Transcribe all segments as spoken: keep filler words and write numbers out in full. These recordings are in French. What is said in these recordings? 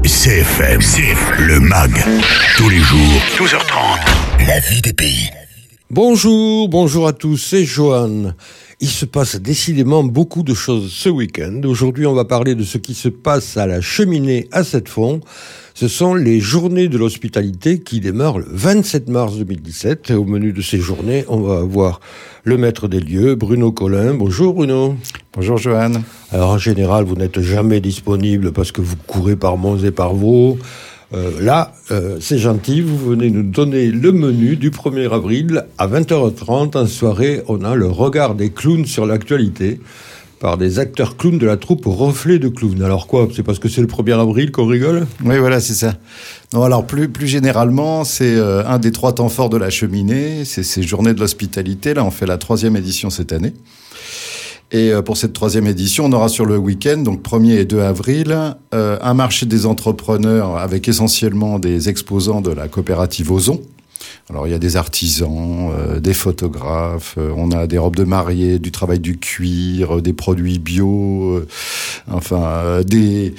C F M, C F M, le M A G, tous les jours, douze heures trente, la vie des pays. Bonjour, bonjour à tous, c'est Johan. Il se passe décidément beaucoup de choses ce week-end. Aujourd'hui, on va parler de ce qui se passe à la Cheminée à Sept-Fonds. Ce sont les journées de l'hospitalité qui démarrent le vingt-sept mars deux mille dix-sept. Au menu de ces journées, on va avoir le maître des lieux, Bruno Collin. Bonjour Bruno. Bonjour Johan. Alors en général, vous n'êtes jamais disponible parce que vous courez par Mons et par Vaud. Euh, là, euh, c'est gentil, vous venez nous donner le menu du premier avril à vingt heures trente. En soirée, on a le regard des clowns sur l'actualité par des acteurs clowns de la troupe Reflet de Clown. Alors quoi, c'est parce que c'est le premier avril qu'on rigole ? Oui, voilà, c'est ça. Non, alors plus, plus généralement, c'est euh, un des trois temps forts de la Cheminée, c'est ces journées de l'hospitalité. Là, on fait la troisième édition cette année. Et pour cette troisième édition, on aura sur le week-end, donc premier et deux avril, euh, un marché des entrepreneurs avec essentiellement des exposants de la coopérative Ozon. Alors il y a des artisans, euh, des photographes, euh, on a des robes de mariée, du travail du cuir, euh, des produits bio, euh, enfin euh, des...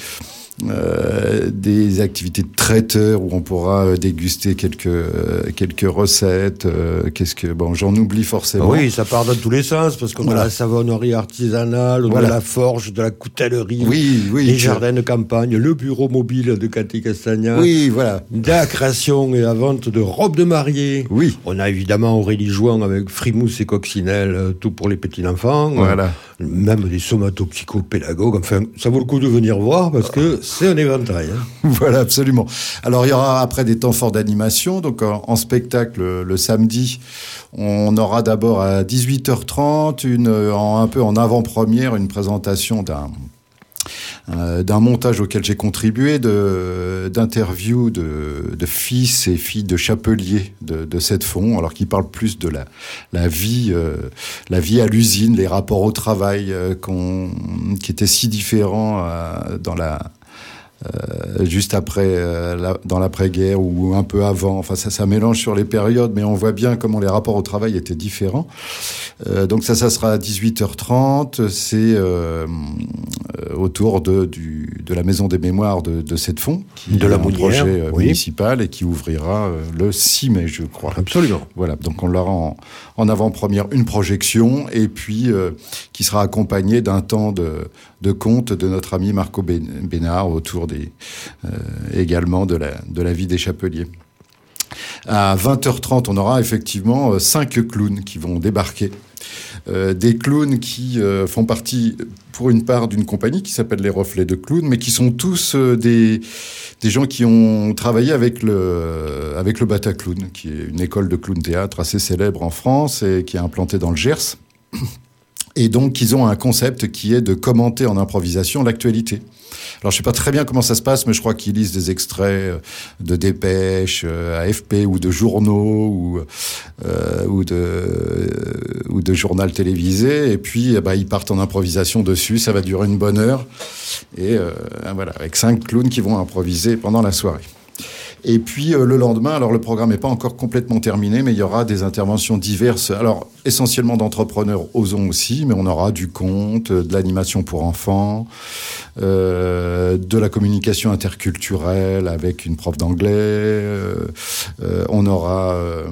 Euh, des activités de traiteur où on pourra euh, déguster quelques euh, quelques recettes. Euh, qu'est-ce que bon, j'en oublie forcément. Oui, ça part dans tous les sens parce qu'on voilà. a la savonnerie artisanale, on voilà. a la forge, de la coutellerie, oui, oui, les tu... jardins de campagne, le bureau mobile de Cathy Castagna. Oui, voilà. De la création et la vente de robes de mariée. Oui. On a évidemment Aurélie Jouan avec Frimousse et Coccinelle, tout pour les petits enfants. Voilà. Même des somatopsychopédagogues. Enfin, ça vaut le coup de venir voir parce que c'est un éventail. Hein. Voilà, absolument. Alors, il y aura après des temps forts d'animation. Donc, en, en spectacle, le, le samedi, on aura d'abord à dix-huit heures trente, une, en, un peu en avant-première, une présentation d'un... Euh, d'un montage auquel j'ai contribué, de, d'interviews de, de fils et filles de chapeliers de, de Sept-Fonds, alors qui parlent plus de la, la vie, euh, la vie à l'usine, les rapports au travail, euh, qu'on, qui étaient si différents euh, dans la, euh, juste après, euh, la, dans l'après-guerre ou un peu avant. Enfin, ça, ça mélange sur les périodes, mais on voit bien comment les rapports au travail étaient différents. Euh, donc ça, ça sera à dix-huit heures trente. C'est euh, autour de, du, de la Maison des Mémoires de, de Sept-Fonds, qui de est la un Mounière, projet euh, oui. municipal et qui ouvrira euh, le six mai, je crois. Absolument. Voilà, donc on l'aura en, en avant-première une projection et puis euh, qui sera accompagnée d'un temps de, de conte de notre ami Marco Bénard autour des, euh, également de la, de la vie des chapeliers. À vingt heures trente, on aura effectivement cinq clowns qui vont débarquer. Euh, des clowns qui euh, font partie, pour une part, d'une compagnie qui s'appelle les Reflets de Clowns, mais qui sont tous euh, des, des gens qui ont travaillé avec le, avec le Bataclown, qui est une école de clown-théâtre assez célèbre en France et qui est implantée dans le Gers. Et donc, ils ont un concept qui est de commenter en improvisation l'actualité. Alors, je sais pas très bien comment ça se passe, mais je crois qu'ils lisent des extraits de dépêches, A F P ou de journaux ou euh, ou de euh, ou de journal télévisé, et puis bah ils partent en improvisation dessus. Ça va durer une bonne heure, et euh, voilà, avec cinq clowns qui vont improviser pendant la soirée. Et puis euh, le lendemain, alors le programme n'est pas encore complètement terminé, mais il y aura des interventions diverses, alors essentiellement d'entrepreneurs Ozon aussi, mais on aura du conte, de l'animation pour enfants, euh, de la communication interculturelle avec une prof d'anglais, euh, euh, on aura... Euh,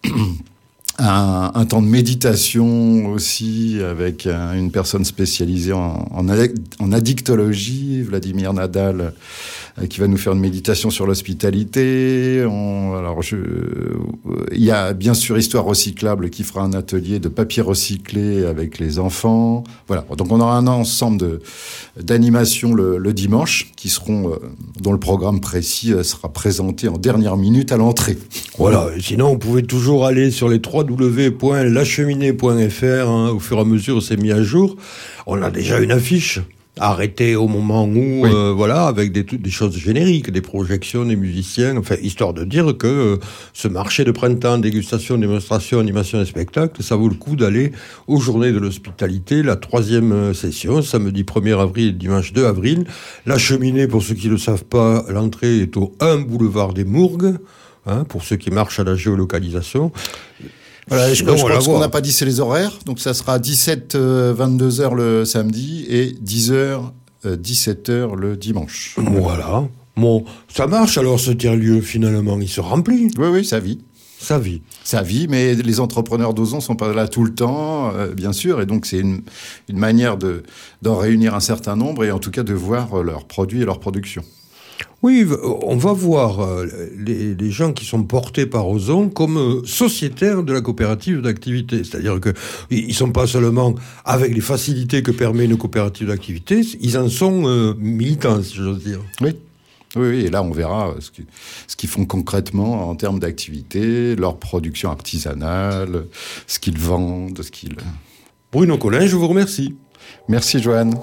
Un, un temps de méditation aussi avec un, une personne spécialisée en, en, en addictologie, Vladimir Nadal, euh, qui va nous faire une méditation sur l'hospitalité. On, alors, je, il y a bien sûr Histoire recyclable qui fera un atelier de papier recyclé avec les enfants. Voilà. Donc on aura un ensemble de, d'animations le, le dimanche qui seront, euh, dont le programme précis euh, sera présenté en dernière minute à l'entrée. Voilà. Sinon, vous pouvez toujours aller sur les trois w w w point la cheminée point f r, hein, au fur et à mesure, c'est mis à jour. On a déjà une affiche arrêtée au moment où, oui. euh, voilà, avec des, des choses génériques, des projections, des musiciens, enfin, histoire de dire que euh, ce marché de printemps, dégustation, démonstration, animation et spectacle, ça vaut le coup d'aller aux journées de l'hospitalité, la troisième session, samedi premier avril, dimanche deux avril. La Cheminée, pour ceux qui ne le savent pas, l'entrée est au un boulevard des Mourgues, hein, pour ceux qui marchent à la géolocalisation. Voilà, je, je crois que ce qu'on n'a pas dit, c'est les horaires. Donc, ça sera dix-sept heures, vingt-deux heures le samedi et dix heures, dix-sept heures le dimanche. Voilà. Bon, ça marche alors ce tiers-lieu finalement, il se remplit. Oui, oui, ça vit. Ça vit. Ça vit, mais les entrepreneurs d'Ozon sont pas là tout le temps, euh, bien sûr, et donc c'est une, une manière de, d'en réunir un certain nombre et en tout cas de voir leurs produits et leurs productions. Oui, on va voir euh, les, les gens qui sont portés par Ozon comme euh, sociétaires de la coopérative d'activité. C'est-à-dire qu'ils ne sont pas seulement avec les facilités que permet une coopérative d'activité, ils en sont euh, militants, si j'ose dire. Oui. Oui, oui, et là, on verra ce, que, ce qu'ils font concrètement en termes d'activité, leur production artisanale, ce qu'ils vendent, ce qu'ils... Bruno Collin, je vous remercie. Merci, Joanne.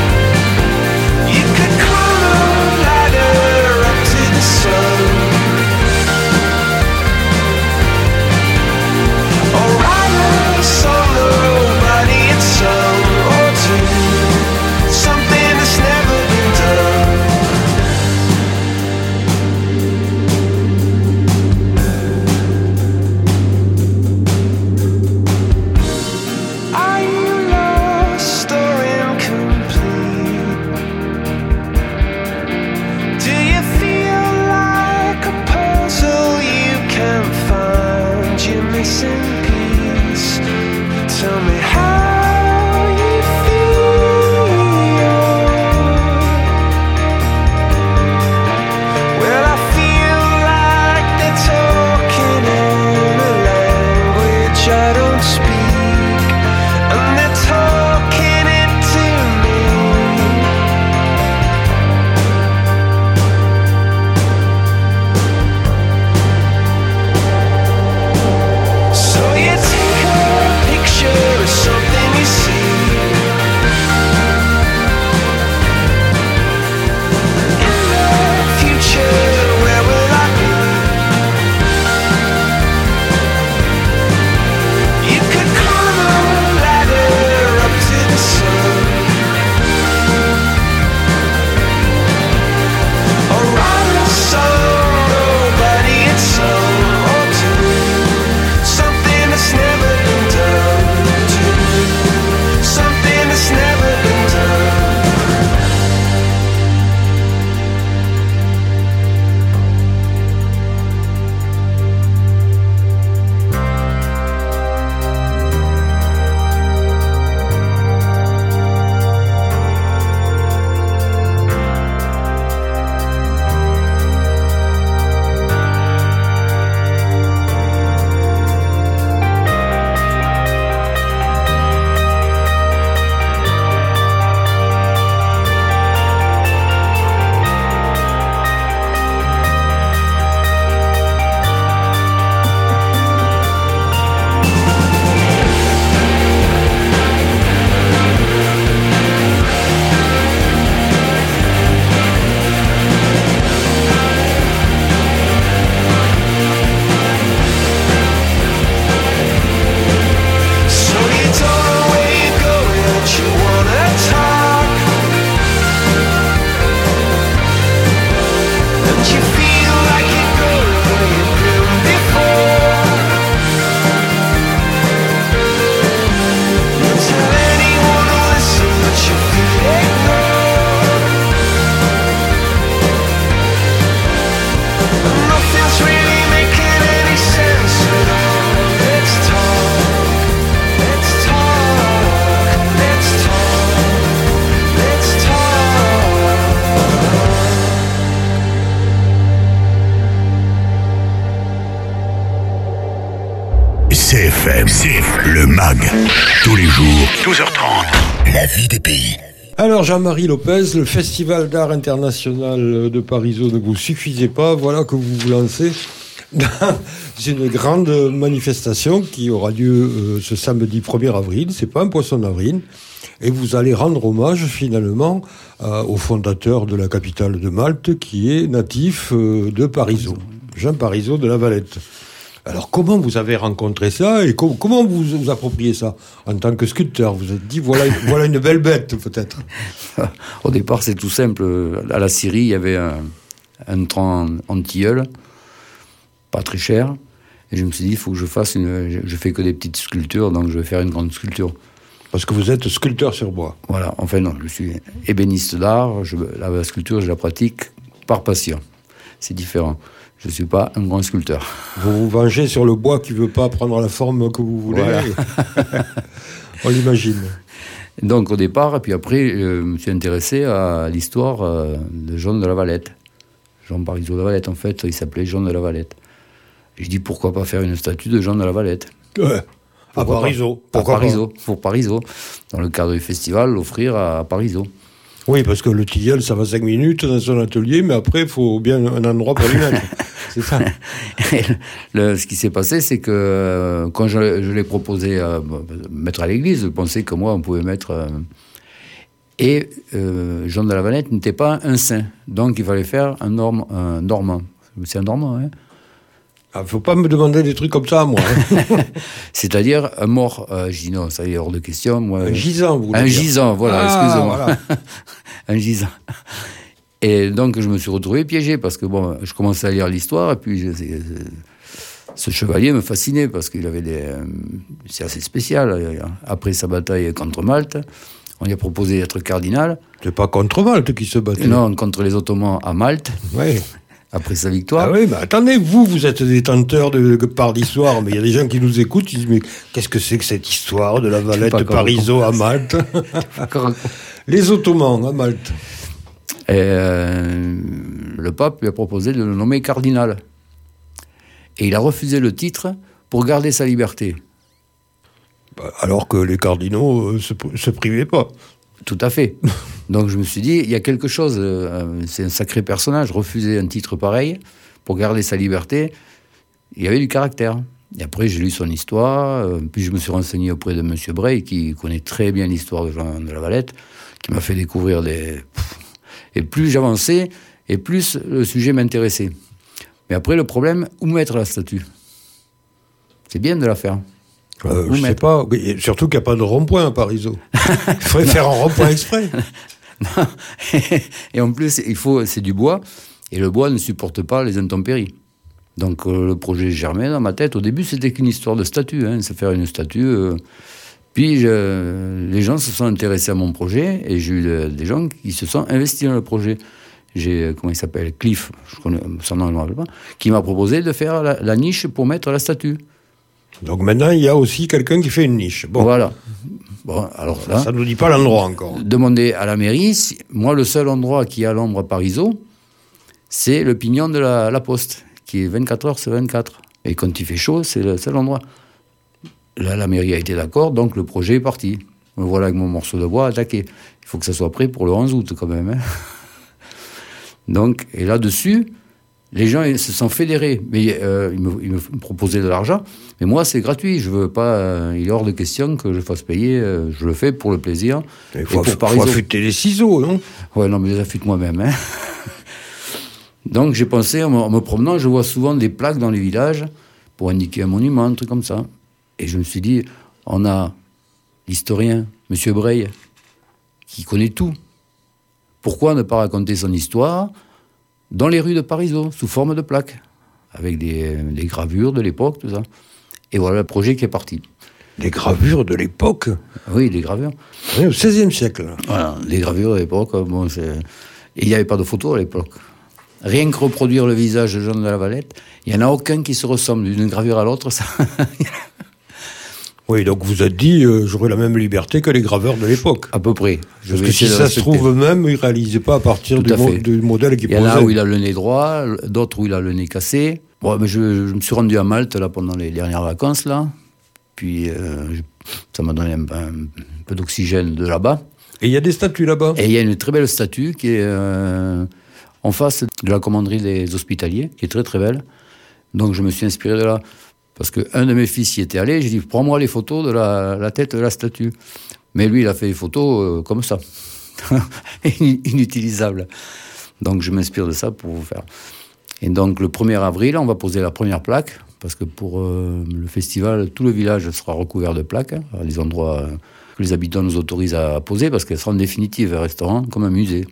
You could climb a ladder up to the sun. C F M, C F M, le MAG, tous les jours, douze heures trente, la vie des pays. Alors Jean-Marie Lopez, le Festival d'art international de Parisot ne vous suffisait pas, voilà que vous vous lancez dans une grande manifestation qui aura lieu euh, ce samedi premier avril, c'est pas un poisson d'avril, et vous allez rendre hommage finalement euh, au fondateur de la capitale de Malte qui est natif euh, de Parisot, Jean Parisot de La Valette. Alors, comment vous avez rencontré ça et co- comment vous vous appropriez ça en tant que sculpteur? Vous vous êtes dit, voilà, voilà une belle bête, peut-être. Au départ, c'est tout simple. À la scierie, il y avait un, un tronc en tilleul, pas très cher. Et je me suis dit, il faut que je fasse une... Je fais que des petites sculptures, donc je vais faire une grande sculpture. Parce que vous êtes sculpteur sur bois. Voilà. Enfin, non, je suis ébéniste d'art. Je, la sculpture, je la pratique par passion. C'est différent. Je ne suis pas un grand sculpteur. Vous vous vengez sur le bois qui ne veut pas prendre la forme que vous voulez. Voilà. On l'imagine. Donc au départ, et puis après, je me suis intéressé à l'histoire de Jean de La Valette. Jean Parisot de La Valette, en fait, il s'appelait Jean de La Valette. Et je dis, pourquoi pas faire une statue de Jean de La Valette? Ouais. À Parisot. Pourquoi Parisot, pour Parisot. Dans le cadre du festival, l'offrir à Parisot. Oui, parce que le tilleul, ça va cinq minutes dans son atelier, mais après, il faut bien un endroit pour lui mettre. C'est ça. le, ce qui s'est passé, c'est que euh, quand je, je l'ai proposé à mettre à l'église, je pensais que moi, on pouvait mettre... Euh, et euh, Jean de La Valette n'était pas un saint. Donc, il fallait faire un, norme, un normand. C'est un normand, hein. Il ne faut pas me demander des trucs comme ça, moi. Hein. C'est-à-dire un mort. Euh, je dis non, ça y est hors de question. Moi, un gisant, vous voulez Un dire. gisant, voilà, ah, excusez-moi. Voilà. Un gisant. Et donc, je me suis retrouvé piégé, parce que bon, je commençais à lire l'histoire, et puis je, je, ce chevalier me fascinait, parce qu'il avait des... Euh, c'est assez spécial. Après sa bataille contre Malte, on lui a proposé d'être cardinal. C'est pas contre Malte qui se battait. Non, contre les Ottomans à Malte. Oui. Après sa victoire. Ah oui, mais attendez, vous, vous êtes détenteur de, de par d'histoire, mais il y a des gens qui nous écoutent, ils disent, mais qu'est-ce que c'est que cette histoire de la Valette de Parisot à Malte? Les Ottomans à Malte. Et euh, le pape lui a proposé de le nommer cardinal. Et il a refusé le titre pour garder sa liberté. Alors que les cardinaux ne euh, se, se privaient pas. Tout à fait. Donc je me suis dit, il y a quelque chose, euh, c'est un sacré personnage, refuser un titre pareil pour garder sa liberté, il y avait du caractère. Et après j'ai lu son histoire, euh, puis je me suis renseigné auprès de M. Breil, qui connaît très bien l'histoire de Jean de La Valette, qui m'a fait découvrir des... Et plus j'avançais, et plus le sujet m'intéressait. Mais après le problème, où mettre la statue? C'est bien de la faire. Euh, je ne sais pas, oui, surtout qu'il n'y a pas de rond-point à Parisot. Il faudrait faire un rond-point exprès. Non. Et en plus, il faut, c'est du bois, et le bois ne supporte pas les intempéries. Donc euh, le projet germait dans ma tête. Au début, c'était qu'une histoire de statue, hein, c'est faire une statue. Euh... Puis je... les gens se sont intéressés à mon projet, et j'ai eu de... des gens qui se sont investis dans le projet. J'ai, comment il s'appelle, Cliff, je connais son nom, je ne me rappelle pas, qui m'a proposé de faire la, la niche pour mettre la statue. Donc maintenant, il y a aussi quelqu'un qui fait une niche. Bon. Voilà. Bon, alors là, ça ne nous dit pas l'endroit encore. Demandez à la mairie. Si, moi, le seul endroit qui a l'ombre à Parisot, c'est le pignon de la, la Poste, qui est vingt-quatre heures sur vingt-quatre. Et quand il fait chaud, c'est le seul endroit. Là, la mairie a été d'accord, donc le projet est parti. Me voilà avec mon morceau de bois attaqué. Il faut que ça soit prêt pour le onze août, quand même. Hein. Donc, et là-dessus... Les gens ils se sont fédérés, mais euh, ils, me, ils me proposaient de l'argent. Mais moi, c'est gratuit. Je veux pas. Euh, il est hors de question que je fasse payer. Euh, je le fais pour le plaisir. Il faut, faut, faut affûter les ciseaux, non? Ouais, non, mais je les affûte moi-même. Hein. Donc, j'ai pensé, en me, en me promenant, je vois souvent des plaques dans les villages pour indiquer un monument, un truc comme ça. Et je me suis dit, on a l'historien, M. Breil, qui connaît tout. Pourquoi ne pas raconter son histoire dans les rues de Parisot, sous forme de plaques, avec des, des gravures de l'époque, tout ça. Et voilà le projet qui est parti. Des gravures de l'époque? Oui, des gravures. Oui, au seizième siècle. Voilà, des gravures de l'époque. Bon, c'est... Et il n'y avait pas de photos à l'époque. Rien que reproduire le visage de Jean de la Valette, il n'y en a aucun qui se ressemble d'une gravure à l'autre. Ça... Oui, donc vous êtes dit, euh, j'aurai la même liberté que les graveurs de l'époque. À peu près. Je Parce que si ça se trouve eux-mêmes, ils ne réalisaient pas à partir du, mo- du modèle qu'ils posaient. Il y en posaient. a où il a le nez droit, d'autres où il a le nez cassé. Bon, mais je, je me suis rendu à Malte là, pendant les dernières vacances, là. Puis euh, je, ça m'a donné un, un peu d'oxygène de là-bas. Et il y a des statues là-bas? Et il y a une très belle statue qui est euh, en face de la commanderie des Hospitaliers, qui est très très belle. Donc je me suis inspiré de là. Parce qu'un de mes fils y était allé, j'ai dit, prends-moi les photos de la, la tête de la statue. Mais lui, il a fait les photos euh, comme ça. Inutilisables. Donc je m'inspire de ça pour vous faire. Et donc le premier avril, on va poser la première plaque. Parce que pour euh, le festival, tout le village sera recouvert de plaques, hein, à des endroits euh, que les habitants nous autorisent à poser, parce qu'elles seront définitives, un restaurant comme un musée.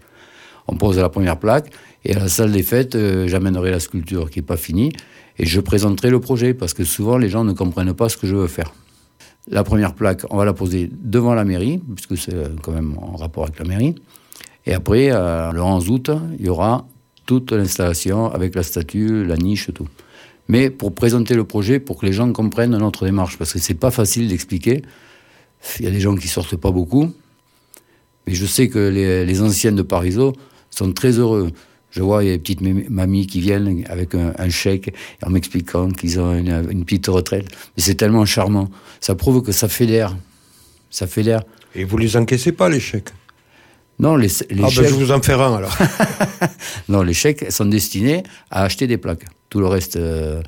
On pose la première plaque, et à la salle des fêtes, euh, j'amènerai la sculpture qui n'est pas finie, et je présenterai le projet, parce que souvent les gens ne comprennent pas ce que je veux faire. La première plaque, on va la poser devant la mairie, puisque c'est quand même en rapport avec la mairie, et après, euh, le onze août, il y aura toute l'installation avec la statue, la niche, tout. Mais pour présenter le projet, pour que les gens comprennent notre démarche, parce que c'est pas facile d'expliquer. Il y a des gens qui sortent pas beaucoup, mais je sais que les, les anciennes de Parisot sont très heureux. Je vois, il y a des petites mamies qui viennent avec un, un chèque en m'expliquant qu'ils ont une, une petite retraite. Mais c'est tellement charmant. Ça prouve que ça fédère. Ça fédère. Et vous les encaissez pas, les chèques? Non, les, les ah chèques... ben je vous en fais un, alors. Non, les chèques sont destinés à acheter des plaques. Tout le reste euh,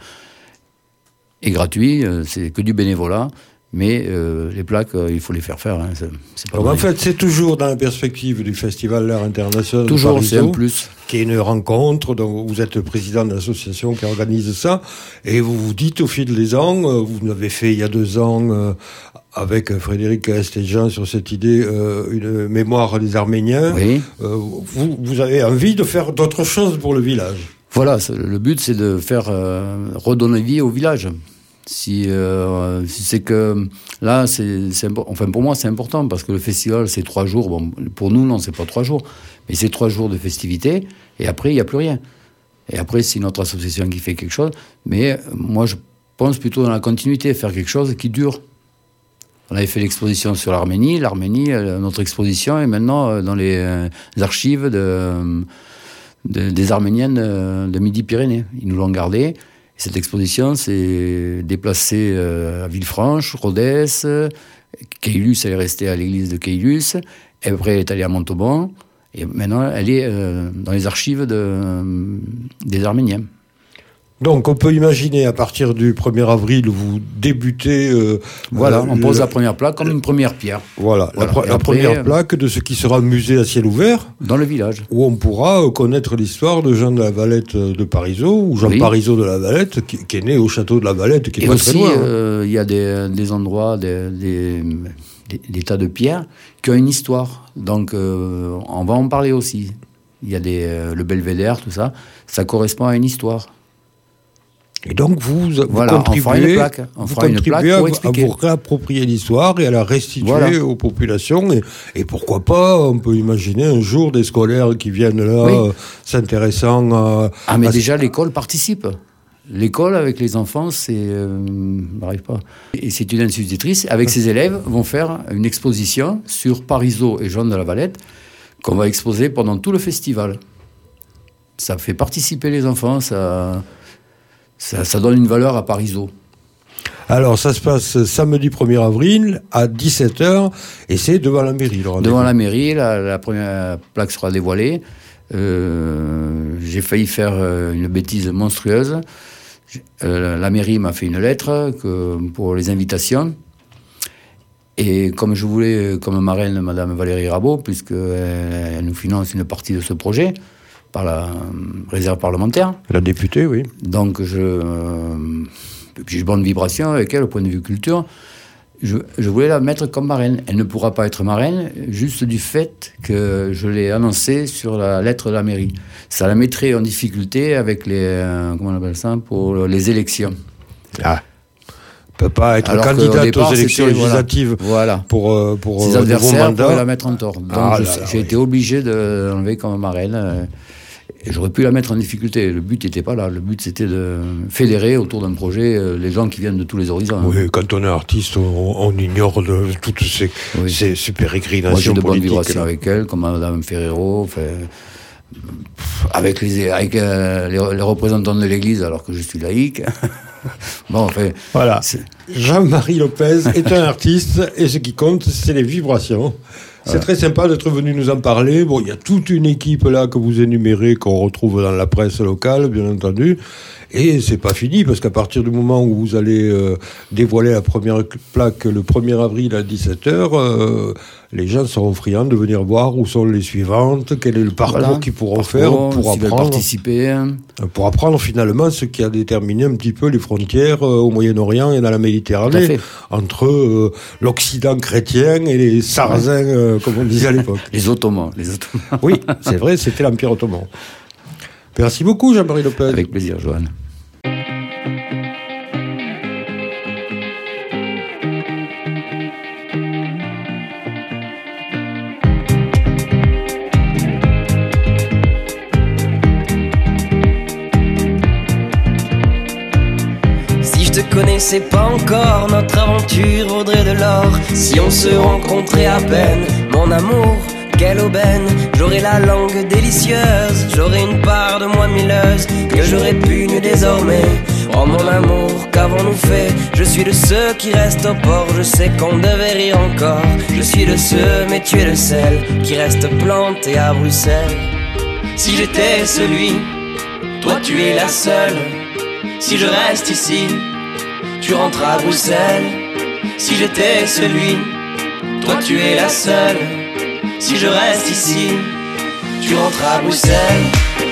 est gratuit, euh, c'est que du bénévolat, mais euh, les plaques, euh, il faut les faire faire. Hein, c'est, c'est pas Donc en fait, c'est toujours dans la perspective du Festival L'Art International toujours, de Parisot, c'est un plus. Qui est une rencontre, donc vous êtes le président de l'association qui organise ça, et vous vous dites au fil des ans, vous l'avez fait il y a deux ans, euh, avec Frédéric Estéjean sur cette idée, euh, une mémoire des Arméniens, oui. euh, vous, vous avez envie de faire d'autres choses pour le village. Voilà, le but c'est de faire euh, redonner vie au village. Si, euh, si c'est que là, c'est, c'est enfin pour moi c'est important parce que le festival c'est trois jours. Bon, pour nous non, c'est pas trois jours, mais c'est trois jours de festivités et après il y a plus rien. Et après c'est notre association qui fait quelque chose. Mais moi je pense plutôt dans la continuité, faire quelque chose qui dure. On avait fait l'exposition sur l'Arménie. L'Arménie, notre exposition est maintenant dans les archives de De, des Arméniennes de, de Midi-Pyrénées. Ils nous l'ont gardée. Et cette exposition s'est déplacée euh, à Villefranche, Rodez, Caylus, elle est restée à l'église de Caylus, et après elle est allée à Montauban, et maintenant elle est euh, dans les archives de, euh, des Arméniens. Donc on peut imaginer à partir du premier avril vous débutez... Euh, voilà, euh, on pose le... la première plaque comme une première pierre. Voilà, voilà. la, pro- la après, première plaque de ce qui sera musée à ciel ouvert. Dans le village. Où on pourra connaître l'histoire de Jean de la Valette de Parisot, ou Jean oui. Parisot de la Valette, qui, qui est né au château de la Valette, qui est Et pas aussi, très loin. Il euh, y a des, des endroits, des, des, des, des tas de pierres qui ont une histoire. Donc euh, on va en parler aussi. Il y a des, euh, le belvédère, tout ça, ça correspond à une histoire. Et donc vous, vous voilà, contribuez, on fera une plaque, on vous fera une plaque à, pour à expliquer. vous réapproprier l'histoire et à la restituer voilà. aux populations. Et, et pourquoi pas, on peut imaginer un jour des scolaires qui viennent là, oui. euh, s'intéressant à... Ah mais à... déjà l'école participe. L'école avec les enfants, c'est... Euh, n'arrive pas. Et c'est une institutrice, avec ses élèves, vont faire une exposition sur Parisot et Jean de la Valette qu'on va exposer pendant tout le festival. Ça fait participer les enfants, ça... Ça, ça donne une valeur à Parisot. Alors, ça se passe samedi premier avril à dix-sept heures et c'est devant la mairie. Le devant la mairie, la, la première plaque sera dévoilée. Euh, j'ai failli faire une bêtise monstrueuse. Euh, la mairie m'a fait une lettre que, pour les invitations. Et comme je voulais, comme marraine, Madame Valérie Rabault, puisqu'elle elle nous finance une partie de ce projet, par la réserve parlementaire. La députée, oui. Donc, je, euh, j'ai bonne vibration avec elle au point de vue culture. je, je voulais la mettre comme marraine. Elle ne pourra pas être marraine, juste du fait que je l'ai annoncé sur la lettre de la mairie. Ça la mettrait en difficulté avec les, euh, comment on appelle ça, pour les élections. Ah. Peut pas être Alors candidate départ, aux élections législatives voilà. pour, euh, pour ses euh, adversaires pourraient la mettre en tort. Donc ah je, là là, j'ai oui. été obligé de l'enlever comme marraine. Euh, et j'aurais pu la mettre en difficulté. Le but n'était pas là. Le but, c'était de fédérer autour d'un projet euh, les gens qui viennent de tous les horizons. Oui, hein. Quand on est artiste, on, on ignore de, toutes ces, oui. ces super pérégrinations Moi, j'ai de bonnes politiques. vibrations avec elle, comme Madame Ferrero. Fait, avec les, avec, euh, les, les représentants de l'Église, alors que je suis laïque. Bon, enfin, voilà. C'est... Jean-Marie Lopez est un artiste et ce qui compte, c'est les vibrations. C'est voilà. Très sympa d'être venu nous en parler. Bon, il y a toute une équipe là que vous énumérez, qu'on retrouve dans la presse locale, bien entendu. Et c'est pas fini, parce qu'à partir du moment où vous allez euh, dévoiler la première plaque le premier avril à dix-sept heures, euh, les gens seront friands de venir voir où sont les suivantes, quel est le parcours voilà. qu'ils pourront parcours, faire pour apprendre, participer. pour apprendre finalement ce qui a déterminé un petit peu les frontières euh, au Moyen-Orient et dans la Méditerranée, entre euh, l'Occident chrétien et les Sarrasins, euh, comme on disait à l'époque. Les Ottomans. Les Ottomans. Oui, c'est vrai, c'était l'Empire ottoman. Merci beaucoup, Jean-Marie Lopez. Avec plaisir, Johan. Connaissais pas encore, notre aventure vaudrait de l'or si on se rencontrait à peine. Mon amour, quelle aubaine, j'aurais la langue délicieuse, j'aurais une part de moi milleuse que j'aurais pu nu désormais. Oh mon amour, qu'avons-nous fait? Je suis de ceux qui restent au port, je sais qu'on devait rire encore. Je suis de ceux, mais tu es le seul qui reste planté à Bruxelles. Si j'étais celui, toi tu es la seule. Si je reste ici, tu rentres à Bruxelles. Si j'étais celui, toi tu es la seule. Si je reste ici, tu rentres à Bruxelles.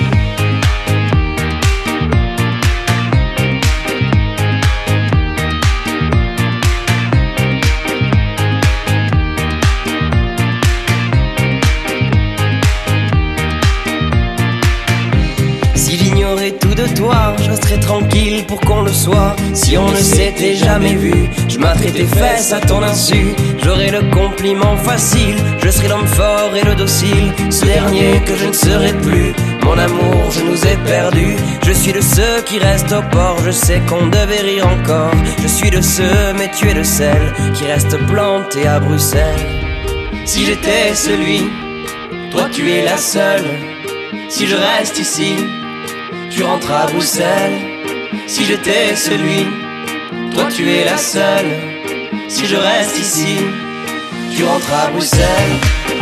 Tout de toi, je serais tranquille pour qu'on le soit. Si on ne s'était jamais vu, je m'atterais tes fesses à ton insu. J'aurais le compliment facile, je serais l'homme fort et le docile. Ce dernier que je ne serai plus, mon amour, je nous ai perdus. Je suis de ceux qui restent au port, je sais qu'on devait rire encore. Je suis de ceux, mais tu es le seul qui reste planté à Bruxelles. Si j'étais celui, toi tu es la seule. Si je reste ici, tu rentres à Bruxelles. Si j'étais celui, toi tu es la seule. Si je reste ici, tu rentres à Bruxelles.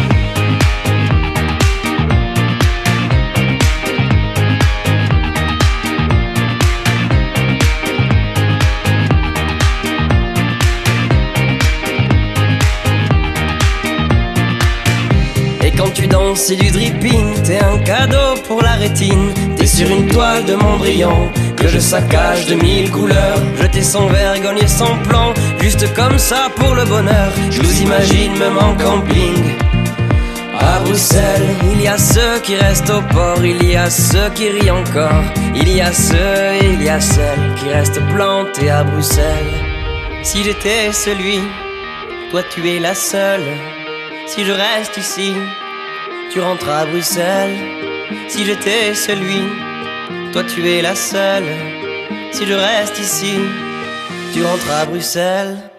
Quand tu danses, c'est du dripping, t'es un cadeau pour la rétine. T'es sur une toile de Mondrian que je saccage de mille couleurs. Jeter sans vergogne et sans plan, juste comme ça pour le bonheur. Je nous imagine même en camping. À Bruxelles, il y a ceux qui restent au port, il y a ceux qui rient encore. Il y a ceux et il y a celles qui restent plantés à Bruxelles. Si j'étais celui, toi tu es la seule. Si je reste ici, tu rentres à Bruxelles. Si j'étais celui, toi tu es la seule. Si je reste ici, tu rentres à Bruxelles.